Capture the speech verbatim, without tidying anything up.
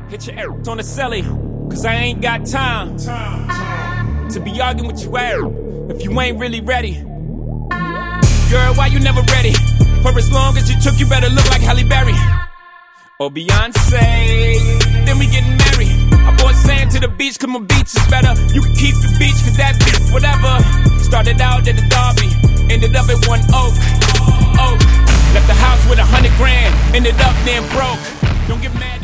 Hit your ass on the celly, cause I ain't got time to be arguing with you out if you ain't really ready. Girl, why you never ready? For as long as you took, you better look like Halle Berry or Beyonce. Then we getting married. I bought sand to the beach, cause my beach is better. You can keep the beach, cause that beach, whatever. Started out at the Derby, ended up at one Oak. Oak. Left the house with a hundred grand, ended up then broke. Don't get mad.